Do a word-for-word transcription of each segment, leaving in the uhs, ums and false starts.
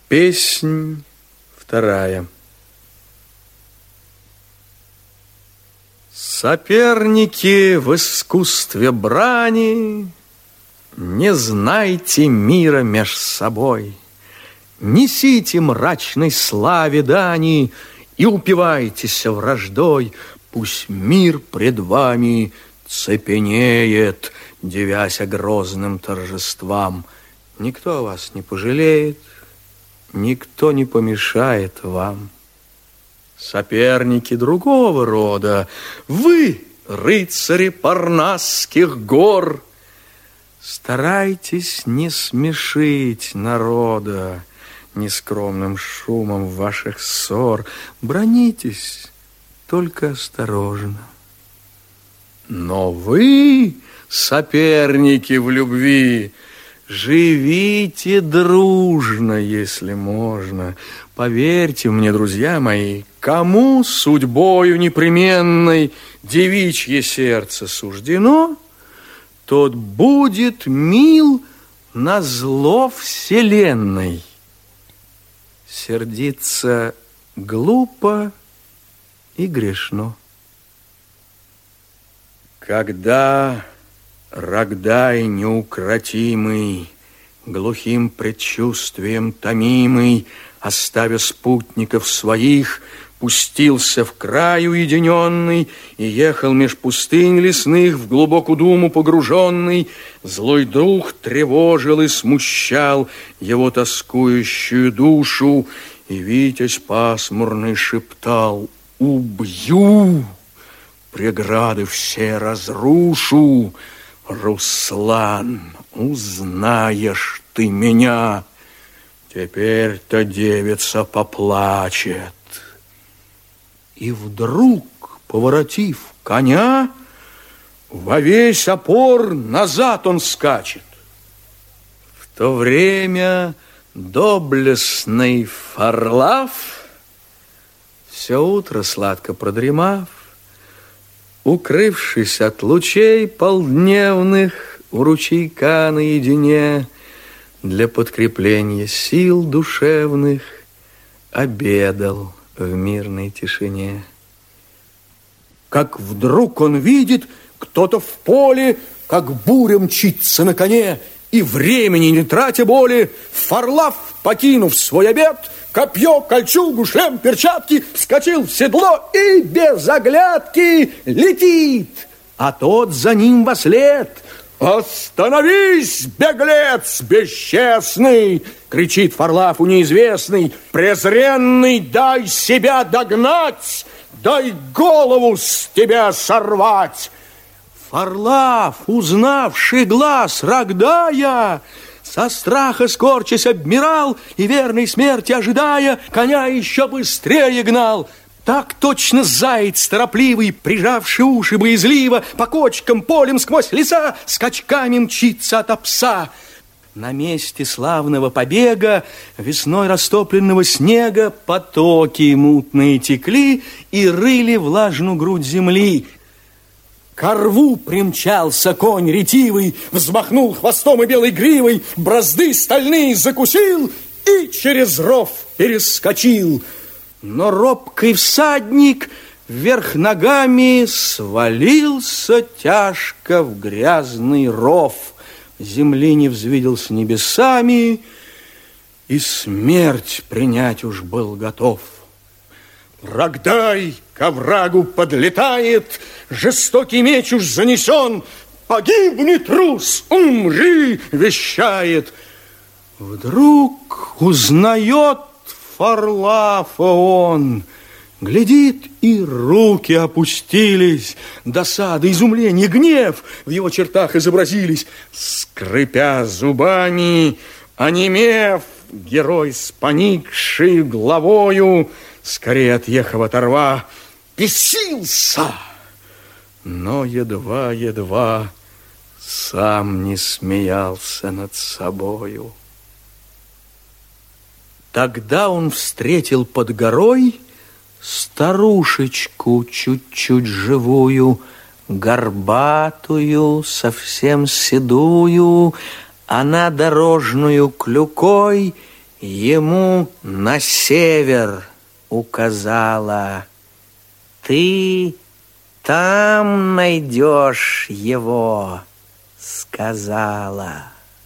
Песнь вторая. Соперники в искусстве брани, не знайте мира меж собой, несите мрачной славе дани и упивайтесь враждой. Пусть мир пред вами цепенеет, дивясь грозным торжествам. Никто вас не пожалеет, никто не помешает вам. Соперники другого рода, вы, рыцари парнасских гор, старайтесь не смешить народа нескромным шумом ваших ссор. Бранитесь только осторожно. Но вы, соперники в любви, живите дружно, если можно. Поверьте мне, друзья мои, кому судьбою непременной девичье сердце суждено, тот будет мил назло вселенной. Сердиться глупо и грешно. Когда Рогдай неукротимый, глухим предчувствием томимый, оставя спутников своих, пустился в край уединенный и ехал меж пустынь лесных, в глубокую думу погруженный, злой дух тревожил и смущал его тоскующую душу, и Витязь пасмурный шептал: «Убью, преграды все разрушу, Руслан, узнаешь ты меня, теперь-то девица поплачет». И вдруг, поворотив коня, во весь опор назад он скачет. В то время доблестный Фарлав, все утро сладко продремав, укрывшись от лучей полдневных у ручейка наедине, для подкрепления сил душевных обедал в мирной тишине. Как вдруг он видит, кто-то в поле, как буря мчится на коне, и времени не тратя боли, Фарлав, покинув свой обед, копье, кольчугу, шлем, перчатки, вскочил в седло и без оглядки летит, а тот за ним вослед. «Остановись, беглец бесчестный!» — кричит Фарлав у неизвестный. «Презренный, дай себя догнать, дай голову с тебя сорвать!» Фарлав, узнавший глаз Рогдая, со страха скорчась обмирал и, верной смерти ожидая, коня еще быстрее гнал. Так точно заяц торопливый, прижавший уши боязливо, по кочкам, полем сквозь леса, скачками мчится ото пса. На месте славного побега, весной растопленного снега, потоки мутные текли и рыли влажную грудь земли. Ко рву примчался конь ретивый, взмахнул хвостом и белой гривой, бразды стальные закусил и через ров перескочил. Но робкий всадник вверх ногами свалился тяжко в грязный ров. Земли не взвидел с небесами, и смерть принять уж был готов. Рогдай к оврагу подлетает, жестокий меч уж занесен. «Погибни, трус, умри!» вещает. Вдруг узнает Фарлафа он, глядит, и руки опустились. Досада, изумление, гнев в его чертах изобразились. Скрипя зубами, онемев, герой с поникшей головою, скорее отъехав от рва, бесился, но едва-едва сам не смеялся над собою. Тогда он встретил под горой старушечку чуть-чуть живую, горбатую, совсем седую. Она дорожную клюкой ему на север указала. Ты там найдешь его, сказала.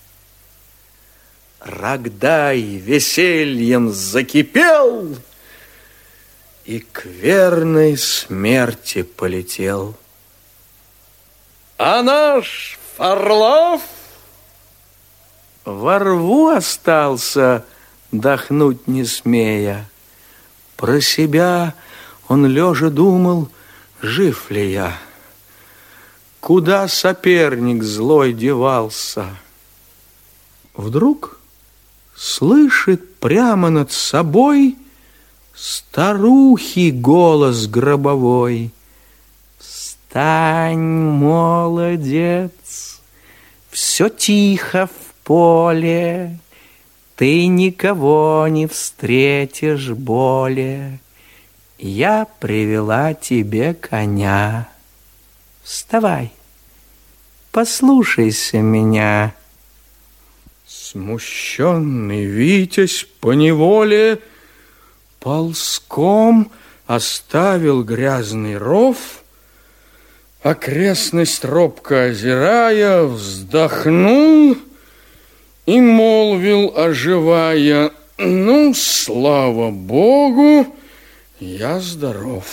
Рогдай весельем закипел и к верной смерти полетел. А наш Фарлов во рву остался, дохнуть не смея. Про себя он лежа думал, жив ли я, куда соперник злой девался. Вдруг слышит прямо над собой старухи голос гробовой. Встань, молодец, все тихо в поле, ты никого не встретишь более. Я привела тебе коня. Вставай, послушайся меня. Смущенный Витязь поневоле ползком оставил грязный ров, окрестность робко озирая, вздохнул и молвил, оживая: ну, слава Богу, я здоров.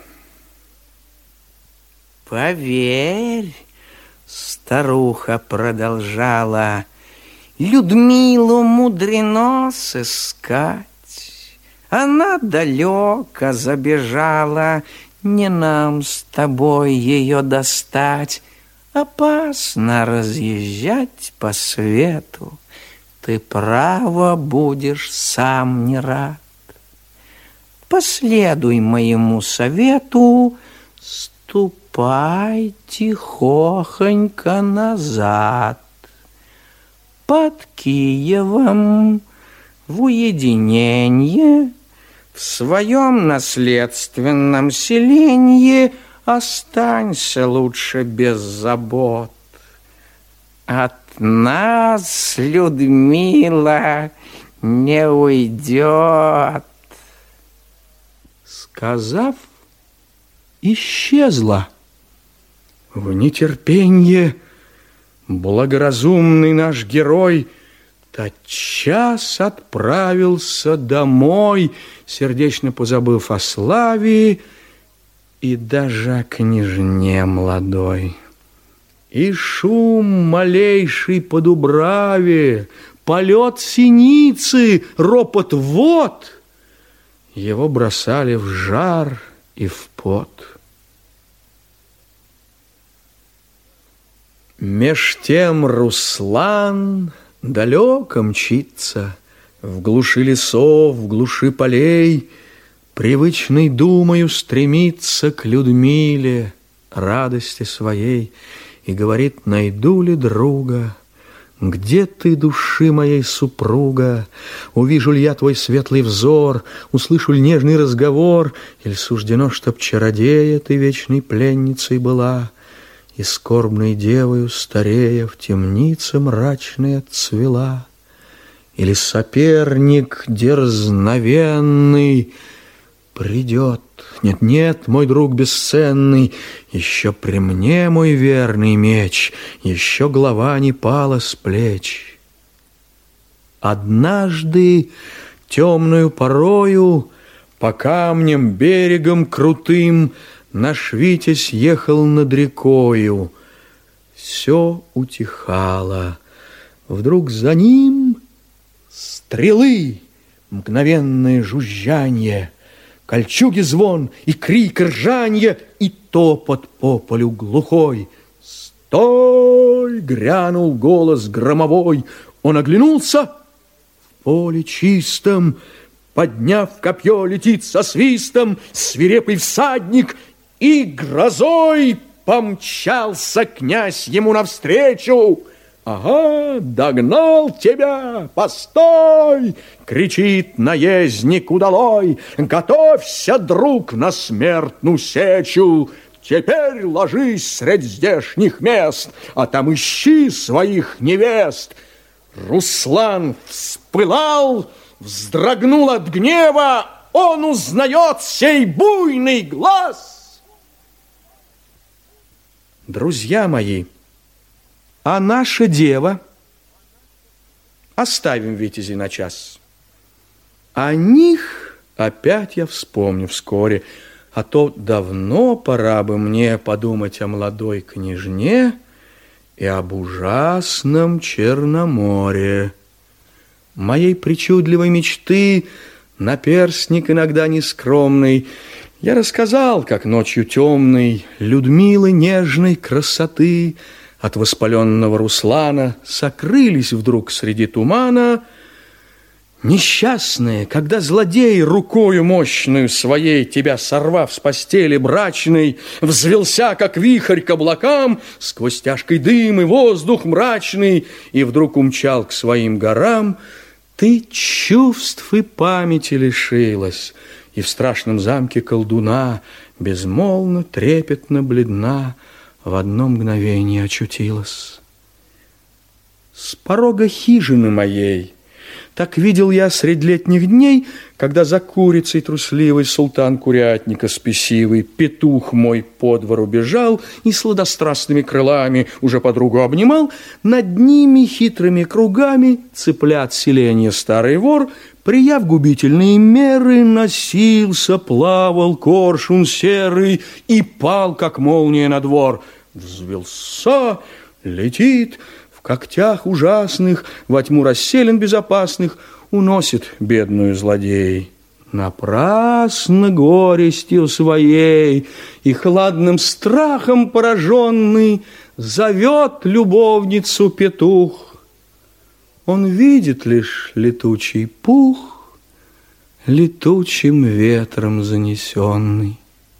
Поверь, старуха продолжала, Людмилу мудрено сыскать. Она далеко забежала, не нам с тобой ее достать. Опасно разъезжать по свету, ты право будешь сам не рад. Последуй моему совету, ступай тихохонько назад. Под Киевом в уединенье, в своем наследственном селенье останься лучше без забот. От нас Людмила не уйдет. Сказав, исчезла. В нетерпенье благоразумный наш герой тотчас отправился домой, сердечно позабыв о славе и даже о княжне молодой. И шум малейший по дубраве, полет синицы, ропот вод его бросали в жар и в пот. Меж тем Руслан далеко мчится, в глуши лесов, в глуши полей, привычной думою стремится к Людмиле, радости своей, и говорит: найду ли друга? Где ты, души моей супруга? Увижу ли я твой светлый взор, услышу ли нежный разговор, или суждено, чтоб чародея ты вечной пленницей была, и скорбной девою старея в темнице мрачной отцвела? Или соперник дерзновенный придет? Нет, нет, мой друг бесценный, еще при мне мой верный меч, еще голова не пала с плеч. Однажды темную порою по камням берегом крутым наш Витязь ехал над рекою. Все утихало. Вдруг за ним стрелы, мгновенное жужжанье, кольчуги звон и крик ржанья, и топот по полю глухой. «Стой!» — грянул голос громовой. Он оглянулся. В поле чистом, подняв копье, летит со свистом свирепый всадник, и грозой помчался князь ему навстречу. «Ага, догнал тебя! Постой!» — кричит наездник удалой. «Готовься, друг, на смертную сечу! Теперь ложись средь здешних мест, а там ищи своих невест!» Руслан вспылал, вздрогнул от гнева, он узнает сей буйный глаз. Друзья мои, а наша дева, оставим витязей на час, о них опять я вспомню вскоре, а то давно пора бы мне подумать о молодой княжне и об ужасном Черноморе. Моей причудливой мечты наперстник иногда нескромный я рассказал, как ночью темной Людмилы нежной красоты от воспаленного Руслана сокрылись вдруг среди тумана. Несчастные, когда злодей рукою мощную своей, тебя сорвав с постели брачной, взвелся, как вихрь к облакам, сквозь тяжкий дым и воздух мрачный, и вдруг умчал к своим горам, ты чувств и памяти лишилась, и в страшном замке колдуна безмолвно, трепетно, бледна в одно мгновение очутилась. С порога хижины моей так видел я средь летних дней, когда за курицей трусливый султан курятника спесивый, петух мой по двору бежал и сладострастными крылами уже подругу обнимал, над ними хитрыми кругами цыплят селенья старый вор, прияв губительные меры, носился, плавал коршун серый и пал, как молния на двор. Взвелся, летит, в когтях ужасных, во тьму расселен безопасных, уносит бедную злодей. Напрасно горестью своей и хладным страхом пораженный зовет любовницу петух. Он видит лишь летучий пух, летучим ветром занесенный.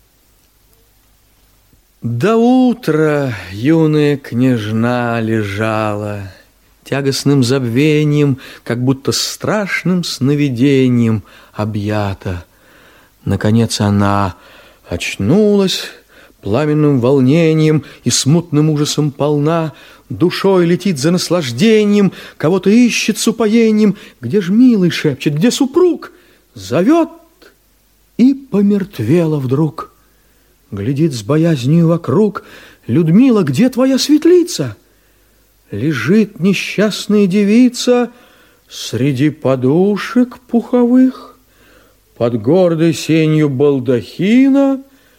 До утра юная княжна лежала, тягостным забвением, как будто страшным сновидением объята. Наконец она очнулась, пламенным волнением и смутным ужасом полна, душой летит за наслаждением, кого-то ищет с упоением. Где ж милый шепчет, где супруг? Зовет и помертвела вдруг. Глядит с боязнью вокруг. Людмила, где твоя светлица? Лежит несчастная девица среди подушек пуховых, под гордой сенью балдахина,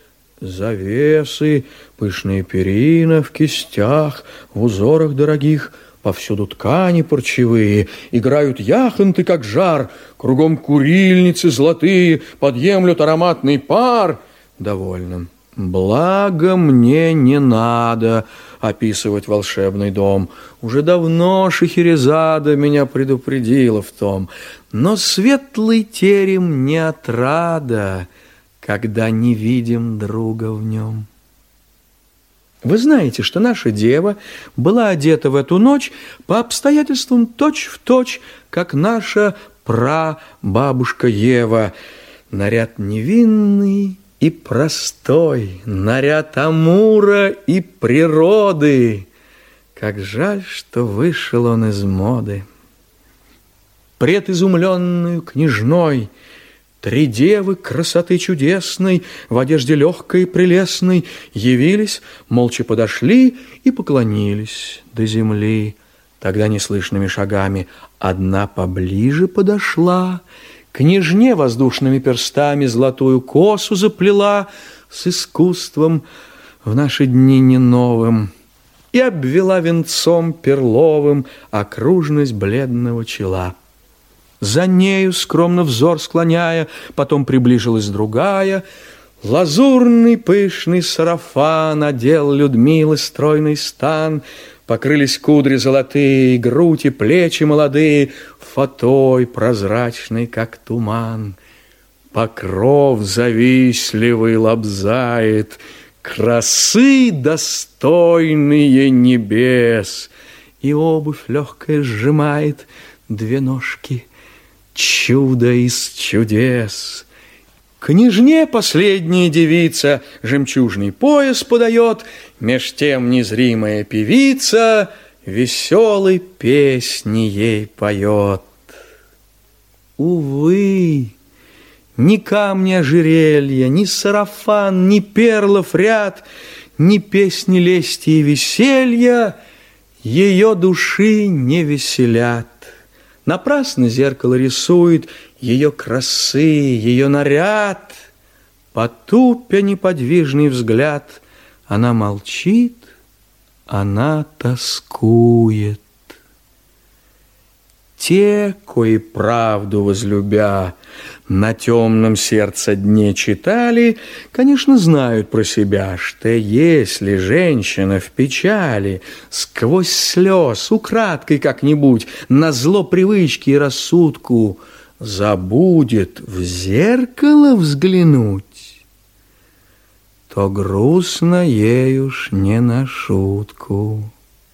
завесы, пышные перина в кистях, в узорах дорогих, повсюду ткани парчевые, играют яхонты, как жар, кругом курильницы золотые, подъемлют ароматный пар. Довольным. Благо мне не надо описывать волшебный дом. Уже давно Шахерезада меня предупредила в том. Но светлый терем не отрада, когда не видим друга в нем. Вы знаете, что наша дева была одета в эту ночь по обстоятельствам точь-в-точь, как наша прабабушка Ева. Наряд невинный и простой, наряд Амура и природы. Как жаль, что вышел он из моды. Пред изумленную княжной три девы красоты чудесной в одежде легкой и прелестной явились, молча подошли и поклонились до земли. Тогда неслышными шагами одна поближе подошла, княжне воздушными перстами золотую косу заплела с искусством в наши дни не новым и обвела венцом перловым окружность бледного чела. За нею, скромно взор склоняя, потом приближилась другая. Лазурный пышный сарафан одел Людмилы стройный стан, покрылись кудри золотые, грудь и плечи молодые фатой прозрачный, как туман. Покров завистливый лобзает красы достойные небес, и обувь легкая сжимает две ножки, чудо из чудес. Княжне последняя девица жемчужный пояс подает, меж тем незримая певица веселой песни ей поет. увы, ни камни ожерелья, ни сарафан, ни перлов ряд, ни песни лести и веселья ее души не веселят. Напрасно зеркало рисует ее красы, ее наряд. Потупя неподвижный взгляд, она молчит, она тоскует. Те, кои правду возлюбя, на темном сердце дне читали, конечно, знают про себя, что если женщина в печали сквозь слез, украдкой как-нибудь, назло привычки и рассудку, забудет в зеркало взглянуть, то грустно ей уж не на шутку.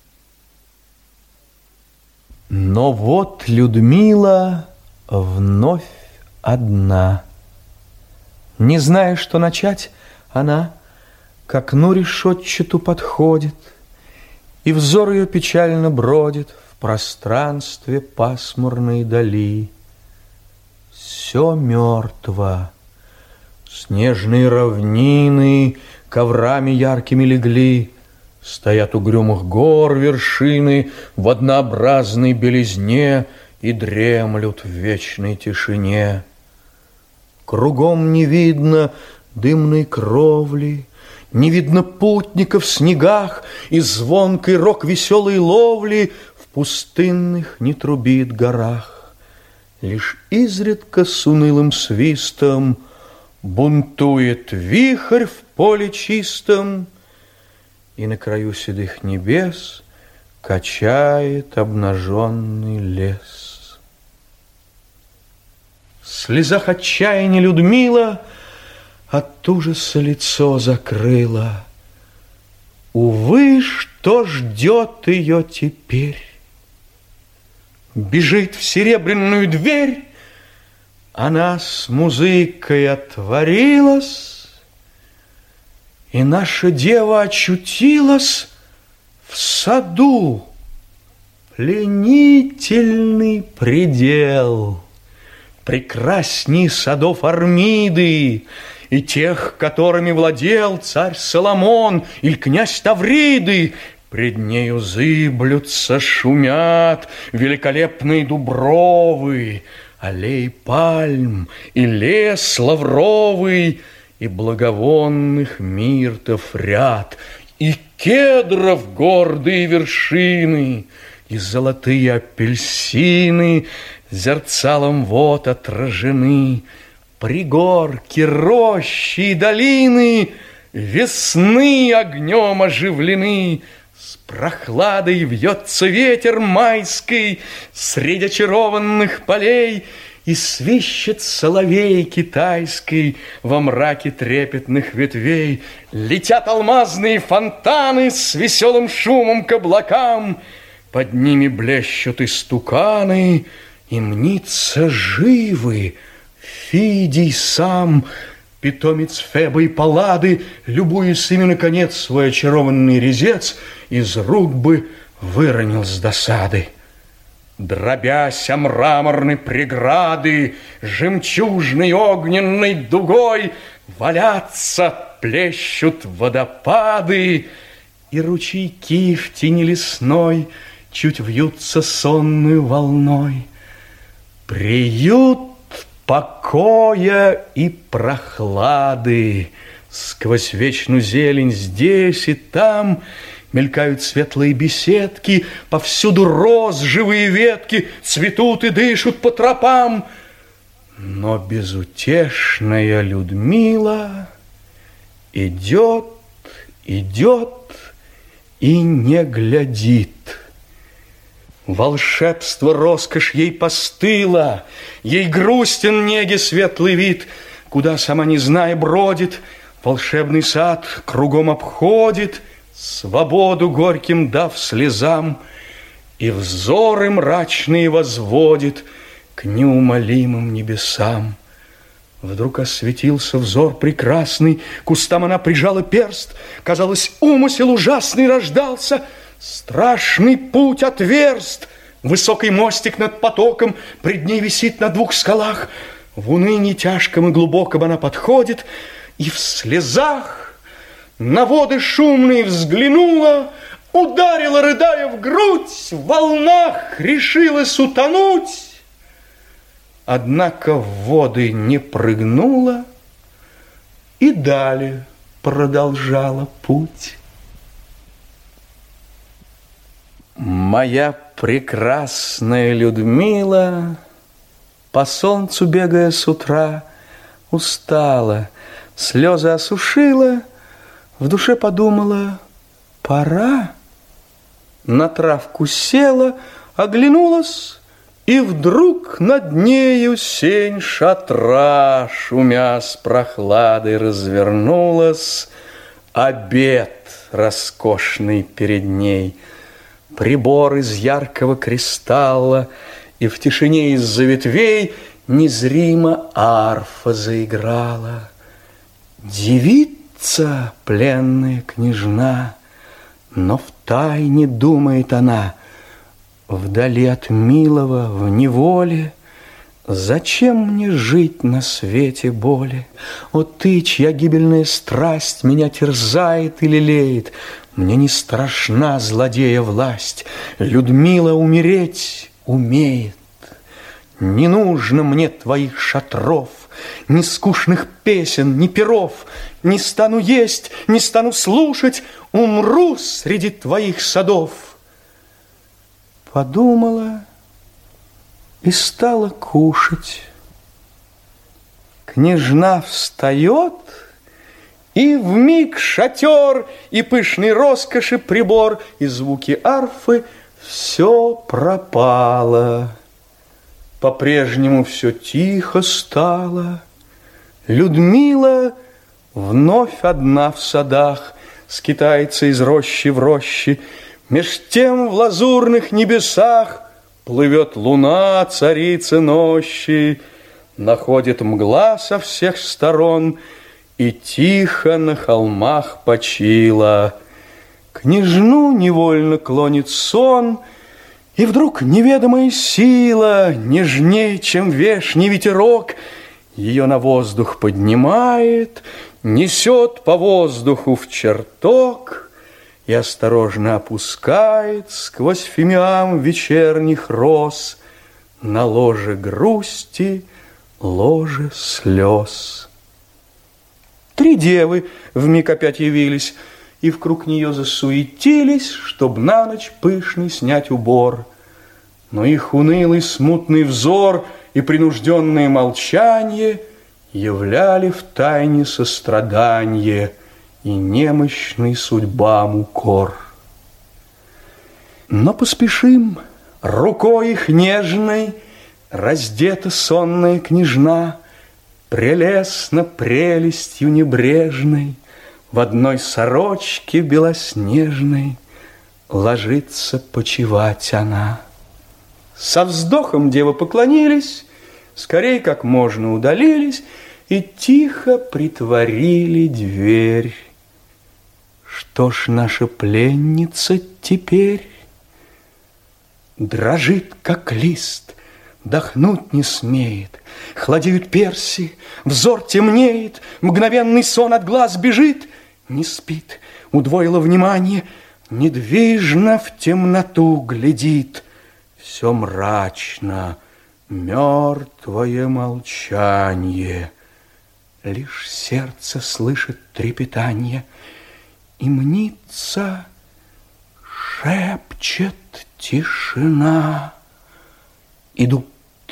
Но вот Людмила вновь одна. Не зная, что начать, она к окну решетчату подходит, и взор ее печально бродит в пространстве пасмурной дали. Все мертво. Снежные равнины коврами яркими легли, стоят угрюмых гор вершины в однообразной белизне и дремлют в вечной тишине. Кругом не видно дымной кровли, не видно путников в снегах, и звонкий рог веселой ловли в пустынных не трубит горах. Лишь изредка с унылым свистом бунтует вихрь в поле чистом, и на краю седых небес качает обнаженный лес. В слезах отчаяния Людмила от ужаса лицо закрыла. Увы, что ждет ее теперь? Бежит в серебряную дверь, она с музыкой отворилась, и наша дева очутилась в саду. Пленительный предел, прекрасней садов Армиды и тех, которыми владел царь Соломон или князь Тавриды. Пред нею зыблются, шумят великолепные дубровы, аллей пальм и лес лавровый, и благовонных миртов ряд, и кедров гордые вершины, и золотые апельсины зерцалом вод отражены, пригорки, рощи и долины весны огнем оживлены. С прохладой вьется ветер майский среди очарованных полей, и свищет соловей китайский во мраке трепетных ветвей. Летят алмазные фонтаны с веселым шумом к облакам, под ними блещут истуканы, и мнится живы Фидий сам, питомец Фебы и Паллады, любуясь ими, наконец, свой очарованный резец из рук бы выронил с досады. Дробясь о мраморной преграды, жемчужной огненной дугой валятся, плещут водопады, и ручейки в тени лесной чуть вьются сонную волной. Приют покоя и прохлады, сквозь вечную зелень здесь и там мелькают светлые беседки, повсюду роз живые ветки цветут и дышат по тропам. Но безутешная Людмила идет, идет и не глядит. Волшебство, роскошь ей постыла, ей грустен неги светлый вид, куда сама не зная бродит, волшебный сад кругом обходит, свободу горьким дав слезам, и взоры мрачные возводит к неумолимым небесам. Вдруг осветился взор прекрасный, к устам она прижала перст, казалось, умысел ужасный рождался, страшный путь отверст, Высокий мостик над потоком пред ней висит на двух скалах. В унынии тяжком и глубоком она подходит и в слезах на воды шумные взглянула, ударила, рыдая, в грудь, в волнах решилась утонуть. Однако в воды не прыгнула и далее продолжала путь. Моя прекрасная Людмила, по солнцу бегая с утра, устала, слезы осушила, в душе подумала: пора. На травку села, оглянулась, и вдруг над нею сень шатра, шумя с прохладой, развернулась. Обед роскошный перед ней, прибор из яркого кристалла, и в тишине из-за ветвей незримо арфа заиграла. Девица, пленная княжна, но втайне думает она: вдали от милого, в неволе, зачем мне жить на свете боли? О ты, чья гибельная страсть меня терзает и лелеет, мне не страшна злодея власть, Людмила умереть умеет. Не нужно мне твоих шатров, ни скучных песен, ни перов. Не стану есть, не стану слушать, умру среди твоих садов. Подумала и стала кушать. Княжна встает, и вмиг шатер, и пышный роскоши прибор, и звуки арфы — все пропало. По-прежнему все тихо стало. Людмила вновь одна в садах, скитается из рощи в рощи. Меж тем в лазурных небесах плывет луна, царица ночи. Находит мгла со всех сторон, и тихо на холмах почила. Княжну невольно клонит сон, и вдруг неведомая сила, нежней, чем вешний ветерок, ее на воздух поднимает, несет по воздуху в чертог и осторожно опускает сквозь фимиам вечерних роз на ложе грусти, ложе слез. Три девы вмиг опять явились, и вкруг нее засуетились, чтоб на ночь пышный снять убор. Но их унылый смутный взор и принужденное молчание являли в тайне сострадание и немощный судьбам укор. Но поспешим, рукой их нежной раздета сонная княжна, прелестно прелестью небрежной в одной сорочке белоснежной ложится почивать она. Со вздохом девы поклонились, скорей как можно удалились и тихо притворили дверь. Что ж наша пленница теперь? Дрожит, как лист, дохнуть не смеет, хладеют перси, взор темнеет, мгновенный сон от глаз бежит. Не спит, удвоила внимание, недвижно в темноту глядит. Все мрачно, мертвое молчанье, лишь сердце слышит трепетанье, и мнится, шепчет тишина. Идут,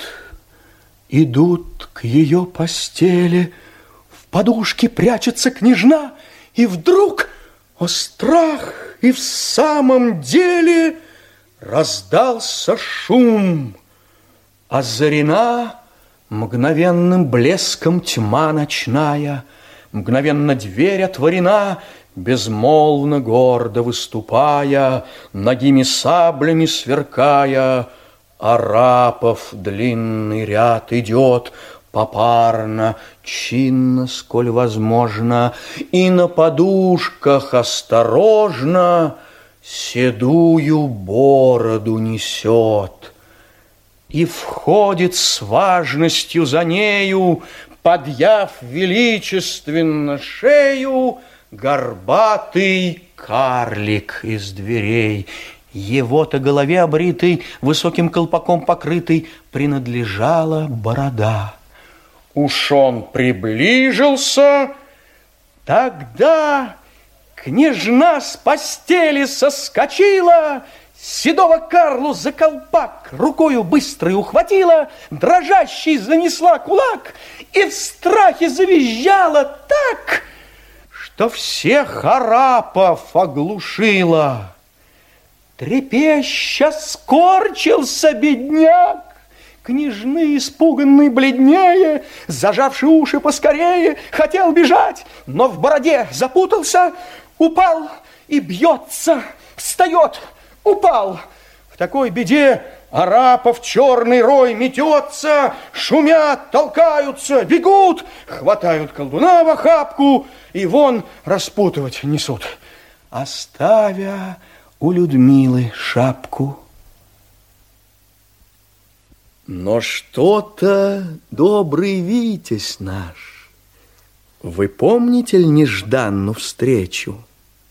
идут к ее постели, в подушке прячется княжна, и вдруг, о страх, и в самом деле раздался шум. Озарена мгновенным блеском тьма ночная, мгновенно дверь отворена, безмолвно гордо выступая, нагими саблями сверкая. Арапов длинный ряд идет попарно, чинно, сколь возможно, и на подушках осторожно седую бороду несет, и входит с важностью за нею, подъяв величественно шею, горбатый карлик из дверей. Его-то голове обритой, высоким колпаком покрытой, принадлежала борода. Уж он приближился, тогда княжна с постели соскочила, седого Карлу за колпак рукою быстрой ухватила, дрожащей занесла кулак и в страхе завизжала так, что всех арапов оглушила. Трепеща скорчился бедняк, княжны испуганный бледнее, зажавши уши поскорее, хотел бежать, но в бороде запутался, упал и бьется, встает, упал. В такой беде арапов черный рой метется, шумят, толкаются, бегут, хватают колдуна в охапку и вон распутывать несут, оставя у Людмилы шапку. Но что-то добрый Витязь наш, вы помните ли нежданную встречу?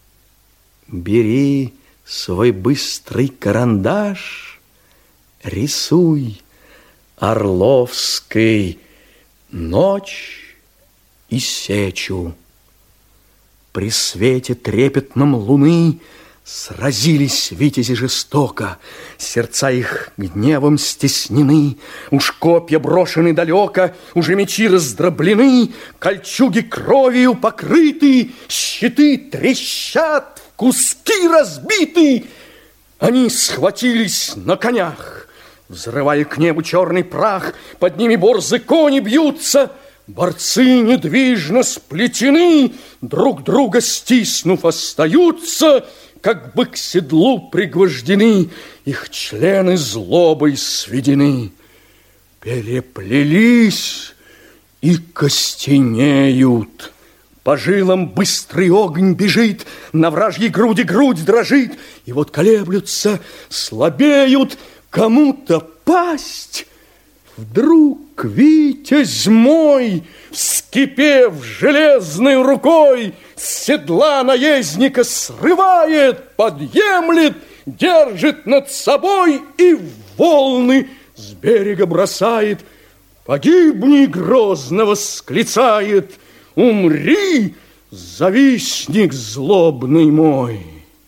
Бери свой быстрый карандаш, рисуй Орловской ночь и сечу. При свете трепетном луны сразились витязи жестоко, сердца их гневом стеснены, уж копья брошены далеко, уже мечи раздроблены, кольчуги кровью покрыты, щиты трещат, в куски разбиты. Они схватились на конях, взрывая к небу черный прах, под ними борзы кони бьются, борцы недвижно сплетены, друг друга стиснув остаются, как бы к седлу пригвождены, их члены злобой сведены. Переплелись и костенеют. По жилам быстрый огонь бежит, на вражьей груди грудь дрожит, и вот колеблются, слабеют, кому-то пасть. Вдруг Витязь мой, вскипев железной рукой, с седла наездника срывает, подъемлет, держит над собой и в волны с берега бросает. Погибни, грозно восклицает, умри, завистник злобный мой.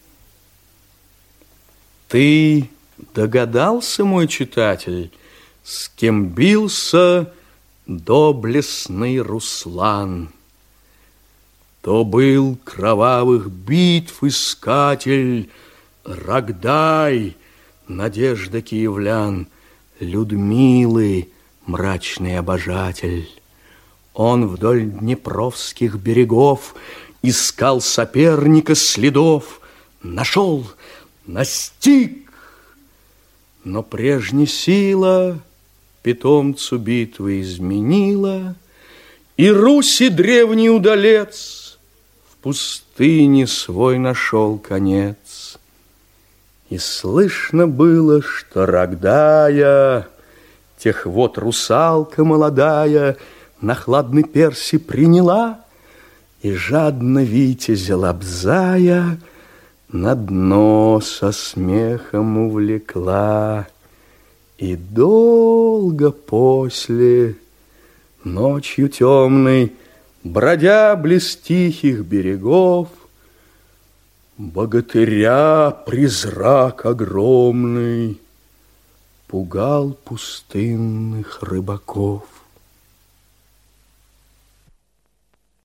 Ты догадался, мой читатель, с кем бился доблестный Руслан? То был кровавых битв искатель Рогдай, надежда киевлян, Людмилы мрачный обожатель. Он вдоль днепровских берегов искал соперника следов, нашел, настиг, но прежняя сила питомцу битвы изменила, и Руси древний удалец в пустыне свой нашел конец. И слышно было, что Рогдая, тех вот русалка молодая, на хладный перси приняла и жадно витязя лобзая на дно со смехом увлекла. И долго после, ночью темной, бродя близ тихих берегов, богатыря призрак огромный пугал пустынных рыбаков.